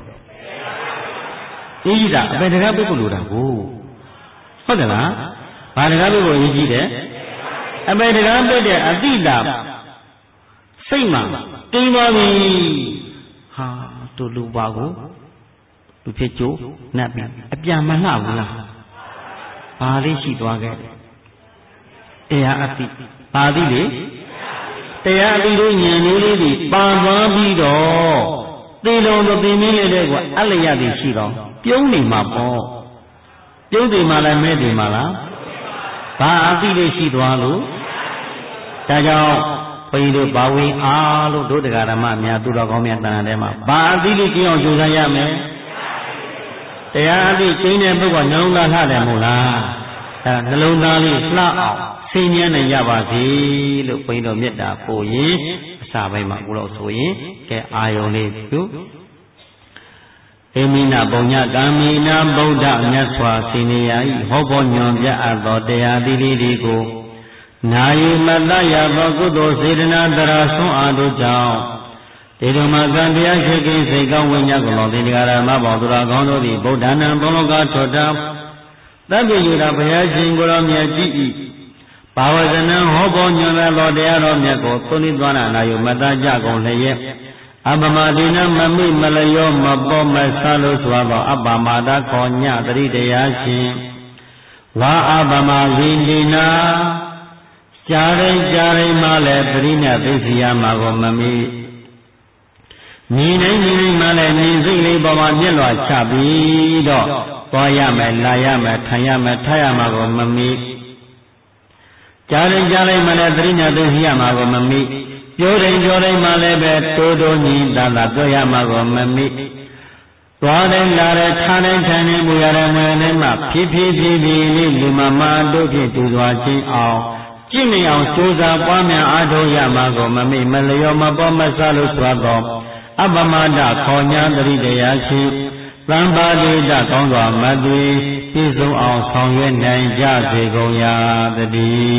အေးဒါအပေတကားပုဂ္ဂိုလ်လိုတာကိုဟုတ်တယ်လားဘာတကားပုဂ္ဂိုလ်ရေးကြည့်တယ်အပေတကားပိတ်တဲ့အတိတာစိတ်မှာတိမ်ပါပြီဟာတို့လူပါကိုလူဖြစ်ကျိုးနတ်ပြီးအပြန်မလှဘူးလားဘာလေးရှိသွားခဲ့တရားအသိဘာသိလေတရားအသိတို့ဉာဏ်လေးလေးတွေပါသွားပြီးတော့သေလုံးမသိမင်းလေးတဲ့အလျက်တွေရှိတော့ပြုံးနေမှာပေါ့ပြုံးနေမှာလားမဲ့နေမှာလားဘာအသိလေးရှိသွားလို့ဒါကြောင့်ဘုန်းကြီးတို့ဘာဝင်အားလို့ဒုဒကာဓမ္မများသူတော်ကောင်းများတန်တဲ့မှာဘာအသိလေးကျင်းအောင်ကြိုးစားရမယ်တရားအသိကျင်းတဲ့ပုဂ္ဂိုလ်နှလုံးသားလှတယ်မို့လားအဲနှလုံးသားလေးလှအောင်ဆင်းရဲနိုင်ရပါစေလို့ဘုန်းကြီးတို့မေတ္တာပို့ရင်အစာပိုင်းမှာကိုယ်တော်ဆိုရင်ကဲအာယုံလေးပြုဧမိနာပုံညကာမိနာဗုဒ္ဓမြတ်စွာဘုရားဤဟောပေါ်ညွန်ပြအပ်သောတရားသီးလေးကိုနာယမတ္တရသောကုသိုလ်စေတနာတရာဆွမ်းအားတို့ကြောင့်တေတုမကံတရားရှိကိစိတ်ကောင်းဝိညာဉ်ကိုယ်တော်တရားဓမ္မပေါသူတော်ကောင်းတို့သည်ဗုဒ္ဓနာဘုံလောကထောတာသဗ္ဗညုတာဘုရားရှင်ကိုယ်တော်မြတ်ကြီးဤဘာဝဇနံဟောပေါ်ညွန်သောတရားတော်မြတ်ကိုသုံးနည်းသွားနာယမတ္တကြကုန်လျက်အပမတိနမမိမလျောမပေါ်မဆလို့ဆိုသောအပမတာခေါ်ညတတိတရားရှင်ဝါအပမဝိန္ဒိနာကြာရင်မှလည်းပရိနိသိစီယမှာကိုမမိမြင်နိုင်မှလည်းမြင်စိတ်လေးပေါ်မှာမျက်လွှာချပြီးတော့သွားရမယ်လာရမယ်ထိုင်ရမယ်ထားရမှာကိုမမိကြာရင်မှလည်းပရိနိသိစီယမှာကိုမမိပြောတိုင်းမှလည်းပဲတိုးညီသာပြောရမှာကိုမမိသွားတိုင်းလာတဲ့ထားတိုင်းထိုင်နေမှုရတဲ့မင်းနဲ့မှဖြည်းဖြည်းလေးလူမတို့ဖြင့်တူစွာချင်းအောင်ကြည့်နေအောင်ကြိုးစားပွားများအားထုတ်ရမှာကိုမမိမလျောမပေါ်မဆလို့ဆိုတော့အပမဒခေါ်ညာတတိတရားရှိသံပါတိတကောင်းစွာမသွေပြည့်စုံအောင်ဆောင်ရွက်နိုင်ကြစေကုန်ရာတည်း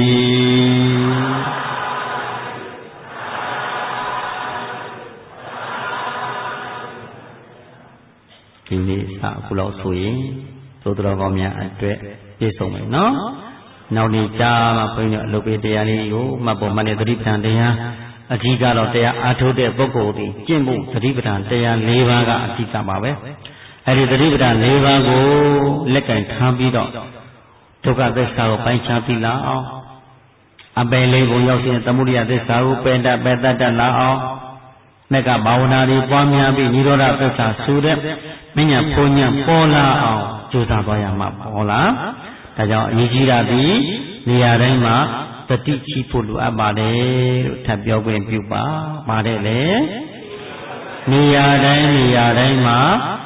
ဒီနေ့စအခုလောက်ဆိုရင်သို့တော်ကောင်းများအတွက်ပြည့်စုံမယ်နော်နောက်နေ့ကြားမှာဘုန်းကြီးတို့အလုပ်ပေးတရားလေးကိုမှတ်ပေါ်မှတ်တဲ့သတိပဋ္ဌာန်တရားအဓိကတော့တရားအားထုတ်တဲ့ပုဂ္ဂိုလ်ဒီကျင့်ဖို့သတိပဋ္ဌာန်တရား၄ပါးကအဓိကပါပဲအဲဒီသတိပဋ္ဌာန်၄ပါးကိုလက်ကင်ထားပြီးတော့ဒုက္ခသစ္စာကိုပိုင်းခြားပြီးလာအောင်အပယ်လေးကိုရောက်တဲ့သမုဒိယသစ္စာကိုပယ်တတ်လာအောင်မက်ကဘာဝနာတွေပွားများပြီးនិရောဓသစ္စာဆိုတဲ့မဉ္ဇဉ်ဘုံဉဏ်ပေါ်လာအောင်ကြိုးစားသွားရမှာပေါ့လားဒါကြောင့်အရေးကြီးတာဒီနေရာတိုင်းမှာတတိရှိဖို့လိုအပ်ပါတယ်လို့ထပ်ပြောခွင့်ပြုပါပါတယ်လေနေရာတိုင်းမှာ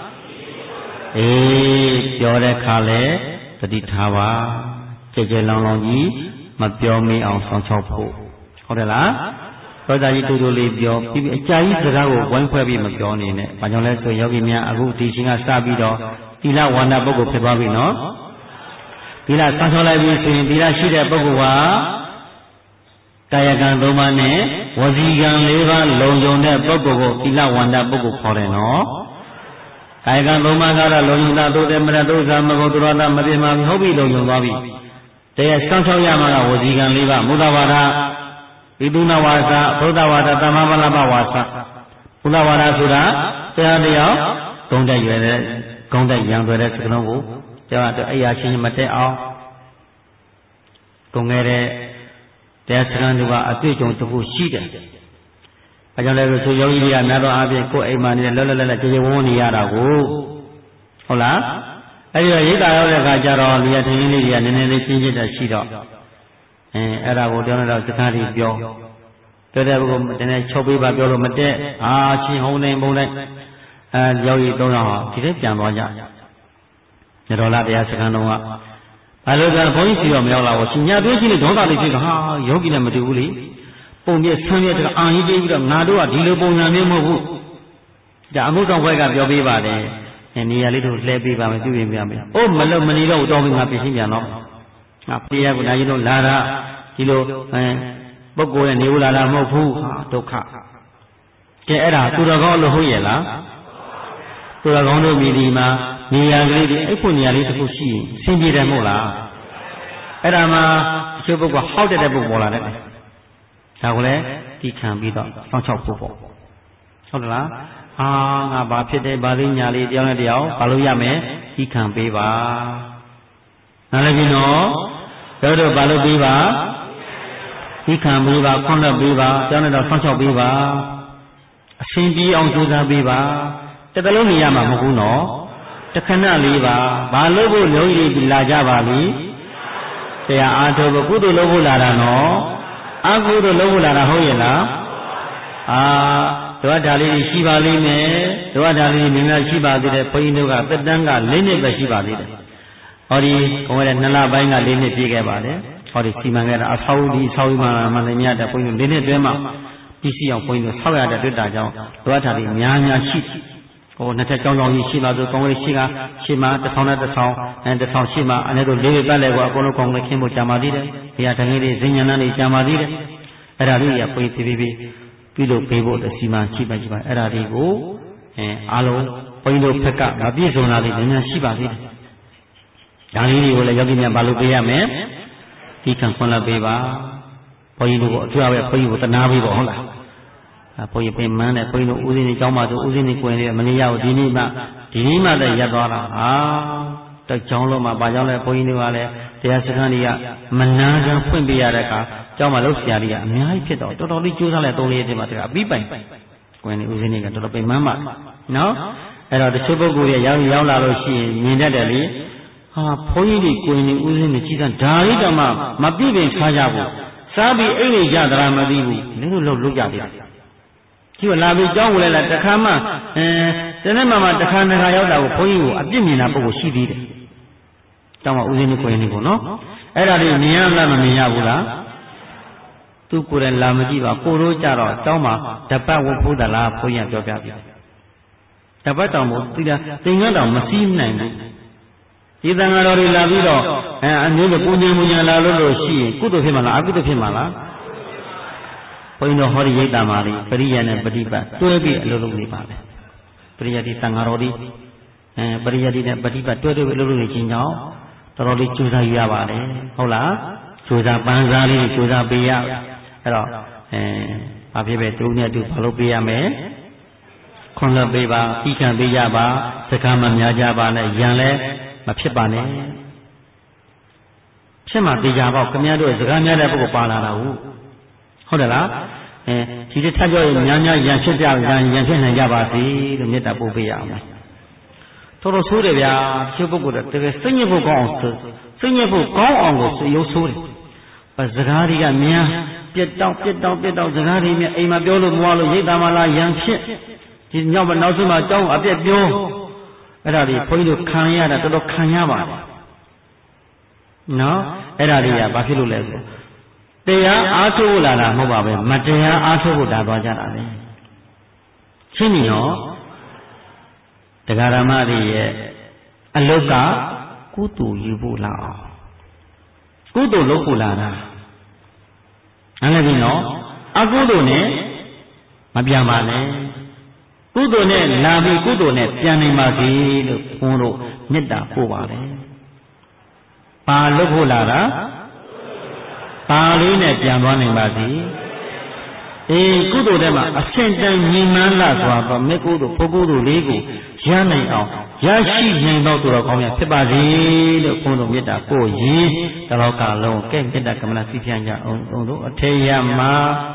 ပြောတဲ့ခါလဲတတိထားပါကြဲလောင်ကြီးမပြောမင်းအောင်ဆောင်ချောက်ဖို့ဟုတ်တယ်လားသောတာကြီးတူတူလေးပြောပြီးအကြာကြီးစကားကိုဝိုင်းဖွဲ့ပြီးမပြောနေနဲ့ဘာကြောင့်လဲဆိုယောဂီများအခုဒီရှင်ကစပြီးတော့သီလဝန္ဒပုဂ္ဂိုလ်ဖြစ်သွားပြီနော်သီလဆောင်းဆောင်းလိုက်ပြီးဆိုရင်သီလရှိတဲ့ပုဂ္ဂိုလ်ဟာကာယကံ၃ပါးနဲ့ဝစီကံ၄ပါးလုံခြုံတဲ့ပုဂ္ဂိုလ်ကိုသီလဝန္ဒပုဂ္ဂိုလ်ခေါ်တယ်နော်ကာယကံ၃ပါးကတော့လုံခြုံတာသို့တဲ့မရဒုစမဂုံသူရတာမပြင်းမှာဟုတ်ပြီလုံခြုံသွားပြီတရားဆောင်းဆောင်းရမှာကဝစီကံ၄ပါးမုဒ္ဒဝါဒဣတုနဝါစာဘုဒ္ဓဝါဒသမ္မာမလဘဝါစာဘုဒ္ဓဝါဒဆိုတာတရားတရားဂုံတက်ရွယ်တဲ့ဂုံတက်ရံွယ်တဲ့စကလုံးကိုကျောင်းအတွက်အိယာချင်းမတက်အောင်ဂုံခဲ့တဲ့တရားစကံတို့ကအတွေ့အကြုံတစ်ခုရှိတယ်။ဘာကြောင့်လဲဆိုယောဂီတွေကများသောအားဖြင့်ကိုယ်အိမ်မှာနေလောလောလတ်လတ်ကြေဝန်းနေရတာကိုဟုတ်လားအဲဒီတော့ရိတ်တာရောက်တဲ့အခါကျတော့ဒီရထင်းလေးတွေကနည်းနည်းလေးရှင်းပြတာရှိတော့အဲ့ဒါကိုပြောတော့စကားတွေပြောတဲ့ဘုကတနေ့ချုပ်ပေးပါပြောလို့မတက်ချင်းဟုံးနေပုံလိုက်ယောဂီ၃ယောက်ဟာဒီထဲပြန်သွားကြညတော်လာတရားစခန်းတော်ကဘာလို့ကဘုန်းကြီးစီတော့မရောက်လာဘူးရှင်ညာတွေးကြည့်လို့ဒေါသလေးဖြစ်တော့ယောဂီနဲ့မတူဘူးလေပုံပြဆန်းပြတဲ့အာကြီးပြီးတော့ငါတို့ကဒီလိုပုံစံမျိုးမဟုတ်ဘူးဒါအမှုဆောင်ဘက်ကပြောပေးပါတယ်နေရာလေးတို့လှည့်ပေးပါမယ်ပြုပြင်ပြမယ်အိုးမလို့မနေတော့တော်ပြီငါပြင်ရှင်းပြန်တော့ငါပြေရကနာကြီးတို့လာတာဒီလိုပုဂ္ဂိုလ်ရဲ့နေဦးလာတာမဟုတ်ဘူးဒုက္ခကဲအဲ့ဒါသူတော်ကောင်းလို့ဟုတ်ရဲ့လားသူတော်ကောင်းတို့မိဒီမှာနေရာကလေးဒီအဲ့ဖို့နေရာလေးတစ်ခုရှိရင်ဆင်ပြေတယ်မဟုတ်လားအဲ့ဒါမှအချို့ပုဂ္ဂိုလ်ဟောက်တဲ့ပုဂ္ဂိုလ်ပေါ်လာတယ်ဒါကိုလည်းဒီခံပြီးတော့စောင့်ချောက်ဖို့ပေါ့ဟုတ်လားငါဘာဖြစ်တယ်ဘာလေးညာလေးတရားနဲ့တရားဘာလို့ရမယ်ဤခံပေးပါနားလည်ပြီနော်တို့ဘာလို့ပေးပါဤခံပေးပါခွင့်လွှတ်ပေးပါတရားနဲ့တော့ဆောင်းချောက်ပေးပါအရှင်ပြီးအောင်ကြိုးစားပေးပါတစ်တလုံးနေရမှာမဟုတ်ဘူးနော်တခဏလေးပါဘာလို့ဖို့လုံးကြီးလာကြပါလိတရားအားထုတ်ဖို့ကုသိုလ်လုပ်ဖို့လာတာနော်အကုသိုလ်လုပ်ဖို့လာတာဟုတ်ရဲ့လားတို့ဒါလေးရှိပါလိမ့်မယ်တို့ဒါလေးမြင်များရှိပါသေးတယ်ဘုန်းကြီးတို့ကသက်တမ်းက4နှစ်ပဲရှိပါသေးတယ်ဟောဒီဘုံရတဲ့2လပိုင်းက4နှစ်ပြည့်ခဲ့ပါတယ်ဟောဒီစီမံခဲ့တာအဆောက်အဦမှလည်းမြတ်တဲ့ဘုန်းကြီးတို့4နှစ်တွဲမှာပြီးစီအောင်ဘုန်းကြီးတို့ဆောက်ရတဲ့တွေ့တာကြောင့်တို့ဒါလေးများရှိဟိုနှစ်ထပ်ကြောင်းကြီးရှိပါဆိုကောင်းကလေးရှိမှ1000နဲ့10001000ရှိမှအဲ့ဒါတို့4ပတ်လဲကိုအကုန်လုံးကောင်းကလေးခင်းဖို့ကြာပါသေးတယ်ဘုရားတန်ကြီးတွေဇင်ညာဏတွေကြာပါသေးတယ်အဲ့ဒါလေးကဘုန်းကြီးပြုလို့ပေးဖို့စီမံရှိပါအဲ့ဒါလေးကိုအားလုံးဘုန်းကြီးတို့ဖက်ကမပြည့်စုံတာလေးများရှိပါသေးတယ်ဒါလေးတွေကိုလည်းယောဂီများဘာလို့ပေးရမလဲဒီခံခွင့်လာပေးပါဘုန်းကြီးတို့ကိုအထူးပဲဘုန်းကြီးကိုတနာပေးပါဟုတ်လားဘုန်းကြီးပြင်မှန်းတယ်ဘုန်းကြီးတို့ဦးစင်းကြီးကျောင်းမှာဆိုဦးစင်းကြီးကိုယ်နေမနေရဘူးဒီနေ့မှတည်းရပ်သွားတာတက်ကျောင်းလုံးမှာဘာကြောင့်လဲဘုန်းကြီးတွေကလည်းတရားစခန်းတွေကမနာခံဖွင့်ပေးရတဲ့အခါကျောင်းမှာလှုပ်ရှားတွေကအများကြီးဖြစ်တော့တော်တော်လေးကြိုးစားလိုက်3-4ရက်တည်းမှာတကအပြီးပိုင်ကိုယ်နေဦးစင်းကြီးကတော်တော်ပြင်မှန်းပါနော်အဲ့တော့တချို့ပုဂ္ဂိုလ်တွေရောက်လာလို့ရှိရင်မြင်တတ်တယ်လေဘုန်းကြီးတွေကိုယ်နေဦးစင်းကြီးကြီးစံဒါရီတောင်မှမပြည့်ပင်ခါကြဘူးစားပြီးအိတ်နေကြသလားမသိဘူးနင်တို့လုပ်ကြတယ်ဒီကလာပြီးကြောင်းဝင်လာတခါမှတနေ့မှတခါရောက်တာကိုဘုန်းကြီးကိုအပြစ်မြင်တာပုဂ္ဂိုလ်ရှိသေးတယ်တောင်းမှဦးစင်းကိုယ်နေကိုနော်အဲ့ဒါတွေမြင်ရလားမမြင်ရဘူးလားသူကိုယ်တိုင်လာမကြည့်ပါကိုတို့ကြတော့တောင်းမှတပတ်ဝတ်ဖို့သလားဘုန်းကြီးပြောပြပြီတပတ်တောင်မို့သီးတာသင်္ကန်းတောင်မစည်းနိုင်ဘူးဒီသံဃာတော်တွေလာပြီးတော့အမျိုးမျိုးပူဇော်မှုညာလာလို့ရှိရင်ကုသိုလ်ဖြစ်မှာလားအကုသိုလ်ဖြစ်မှာလားဘုန်းကြီးတို့ဟောဒီရိတ်တာမှာလေပရိယနဲ့ပฏิပတ်တွဲပြီးအလုပ်လုပ်နေပါလေပရိယတိသံဃာတော်ဒီပရိယတိနဲ့ပฏิပတ်တွဲပြီးအလုပ်လုပ်နေခြင်းကြောင့်တော်တော်လေးကြိုးစားရပါတယ်ဟုတ်လားကြိုးစားပန်းစားလေးကြိုးစားပေးရအဲ့တော့ဘာဖြစ်ပဲတူနဲ့တူဘာလို့ပေးရမလဲခွန်လွှတ်ပေးပါပြီးခံပေးရပါစကားမများကြပါနဲ့ရန်လဲမဖြစ်ပါနဲ့ဖြစ်မှတေချာပေါ့ခင်ဗျားတို့စကားများတဲ့ပုဂ္ဂိုလ်ပါလာတာဟုတ်တယ်လားဒီတစ်ထပ်ပြောရင်များရန်ဖြစ်ကြရန်ဖြစ်နိုင်ကြပါစေလို့မေတ္တာပို့ပေးရအောင်တော်တော်ဆိုးတယ်ဗျာတချို့ပုဂ္ဂိုလ်တွေတကယ်စိတ်ညစ်ဖို့ကောင်းအောင်စိတ်ညစ်ဖို့ကောင်းအောင်ကိုရုပ်ဆိုးတယ်စကားတွေကများပြက်တောက်စကားတွေများအိမ်မှာပြောလို့မဝလို့ရိတ်တာမလားရန်ဖြစ်ဒီညောင်မနောက်ဆုံးမှကြောင်းအပြက်ပြောအဲ့ဒါတွေဘုန်းကြီးတို့ခံရတာတော်တော်ခံရပါတယ်နော်အဲ့ဒါတွေကဘာဖြစ်လို့လဲဆိုတရားအားထုတ်လာတာမဟုတ်ပါပဲမတရားအားထုတ်ဖို့တာသွားကြတာလေရှင်းပြီနော်တရားဓမ္မတွေရဲ့အလုတ်ကကုသိုလ်ယူဖို့လာအောင်ကုသိုလ်လုပ်ဖို့လာတာအဲ့ဒါပြီးနော်အကုသိုလ်နဲ့မပြန်ပါနဲ့ကုသိုလ်နဲ့လာပြီးကုသိုလ်နဲ့ပြန်နိုင်ပါစေလို့ဘုန်းတို့မေတ္တာပို့ပါလေပါလုပ်ဖို့လာတာပါလေးနဲ့ပြန်သွားနိုင်ပါစေကုသိုလ်ထဲမှာအဆင့်တန်းညီမှန်းလာစွာသောမေကုသိုလ်ဖို့ကုသိုလ်လေးကိုရနိုင်အောင်ရရှိနိုင်သောသူတော်ကောင်းများဖြစ်ပါစေလို့ဘုန်းတော်မေတ္တာပို့ရင်တလောကလုံးကဲမေတ္တာကမ္မနာစီဖြန်းကြအောင်တို့အထေရမှာ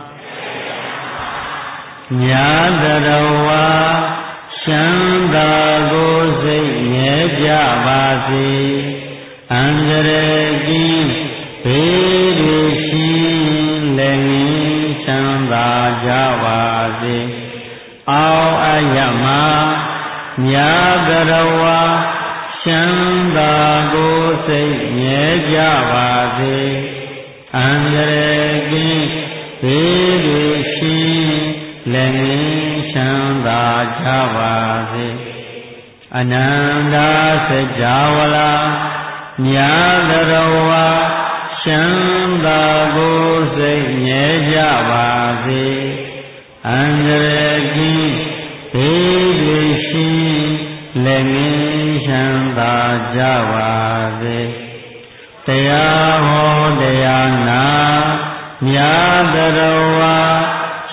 ညာတရဝါရှမ်းသာကိုစိတ်ငြဲကြပါစေအန္တရာယ်ကြီးဘေးတွေရှိလည်းငင်းချမ်းသာကြပါစေအောင်အယမညာတရဝါရှမ်းသာကိုစိတ်ငြဲကြပါစေအန္တရာယ်ကြီးဘေးတွေရှိလည်းငင်းချမ်းသာကြပါစေအနန္တစကြာဝဠာညာတရဝါရှမ်းသာကိုစိတ်ငြဲကြပါစေအန္တရာယ်ကြီးဘေးတွေရှိလည်းငင်းချမ်းသာကြပါစေတရားဟောတရားနာညာတရဝါ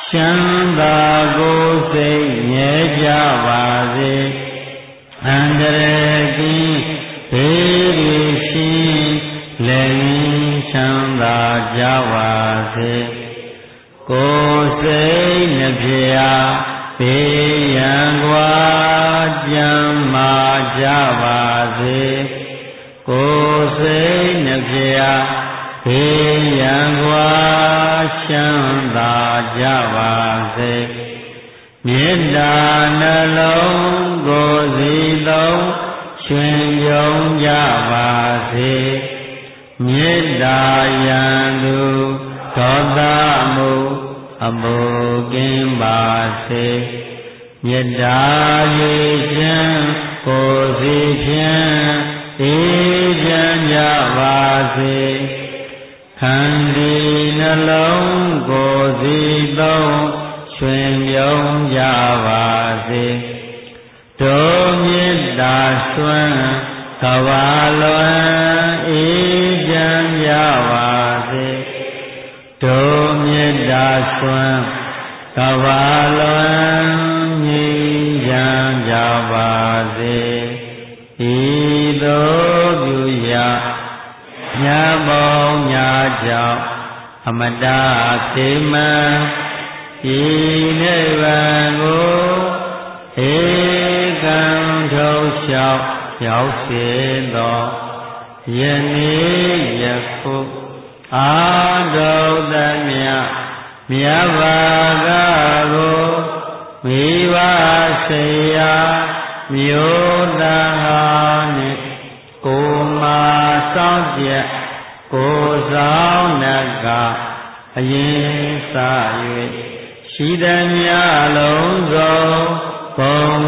ချမ်းသာကိုယ်စိတ်မြဲကြပါစေအန္တရာယ်ကင်းဘေးရရှင်လည်းချမ်းသာကြပါစေကိုယ်စိတ်နှပြဘေးရန်ကွာကြမ်းမာကြပါစေကိုယ်စိတ်နှပြဘေးရန်ကွာချမ်းသာကြပါစေမေတ္တာနှလုံးကိုယ်စီလုံးရွှင်ပြုံးကြပါစေမေတ္တာယံသူဒေါသမှုအမှုကင်းပါစေမေတ္တာရေခြင်းကိုယ်စီဖြင့်အေးချမ်းကြပါစေခန္ဒီနှလုံးကိုယ်စီသုံးရွှင်ပြုံးကြပါစေဒုမေတ္တာစွမ်းကဘာလွန်အေးချမ်းကြပါစေဒုမေတ္တာစွမ်းကဘာလွန်ငြိမ်းချမ်းကြပါစေဤသို့ပြုရာမြတ်ပေါင်းများကြောင့်အမတသေမံဤနိဗ္ဗာန်ကိုဧကံထုတ်လျှောက်ရောက်စေသောယနေ့ယခုအာထုသမျှမြတ်ဘာကကိုမိဘဆေယာမြို့တန်ဟာနှင့်ကိုမာစောင့်ကြက်ကိုဆောင်နကအရင်စ၍ရှိသမျှလုံးစုံဘုံ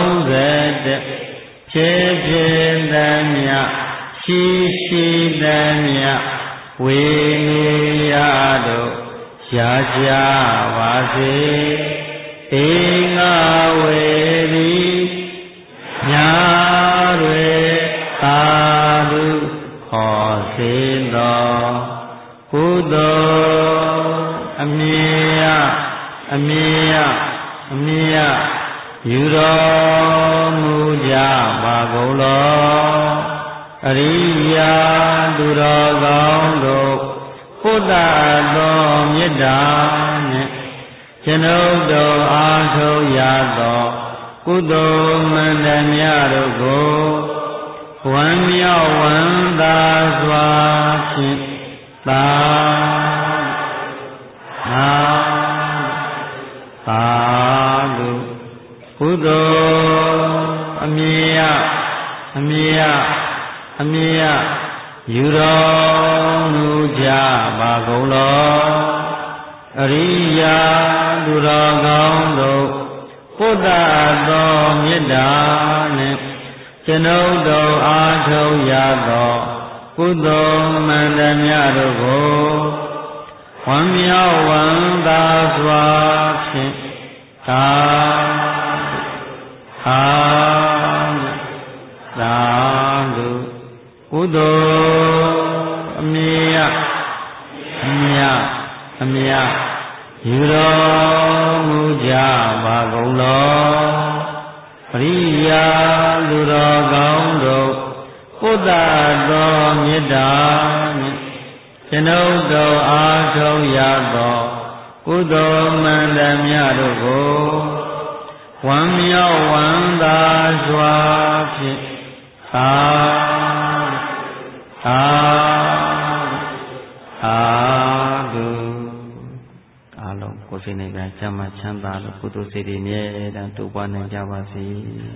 30ဖြစ်ဖြစ်သမျှရှိရှိသမျှဝေနေရတို့ရကြပါစေဧငါဝေသည်ညာတွေသာဓုခေါ်စေသောကုသိုလ်အမြင်ရအမြင်ရအမြင်ရယူတော်မူကြပါကုန်လောအရိယာသူတော်ကောင်းတို့ဘုဒ္ဓသောမေတ္တာနှင့်ကျွန်ုပ်တို့အားထုတ်ရသောကုသိုလ်မှန်သမျှတို့ကိုဝမ်းမြောက်ဝမ်းသာစွာဖြင့်သာဓုကုသိုလ်အမြင်ရအမြင်ရအမြင်ရယူတော်မူကြပါကုန်လောအရိယာသူတော်ကောင်းတို့ဘုဒ္ဓသောမေတ္တာနှင့်ကျွန်ုပ်တို့အားထုတ်ရသောကုသိုလ်မှန်သမျှတို့ကိုဝမ်းမြောက်ဝမ်းသာစွာဖြင့်သာဓုကုသိုလ်အမြင်ရအမြတ်အမြတ်ယူတော်မူကြပါကုန်လောပရိယာလူတော်ကောင်းတို့ဘုဒ္ဓသောမေတ္တာနှင့်ကျွန်ုပ်တို့အားထုတ်ရသောကုသိုလ်မှန်သမျှတို့ကိုဝမ်းမြောက်ဝမ်းသာစွာဖြင့်သာဓုအားလုံးကိုယ်စိတ်နဲ့ပြန်ချမ်းသာလို့ကုသိုလ်စိတ်တွေမြဲတမ်းတိုးပွားနိုင်ကြပါစေ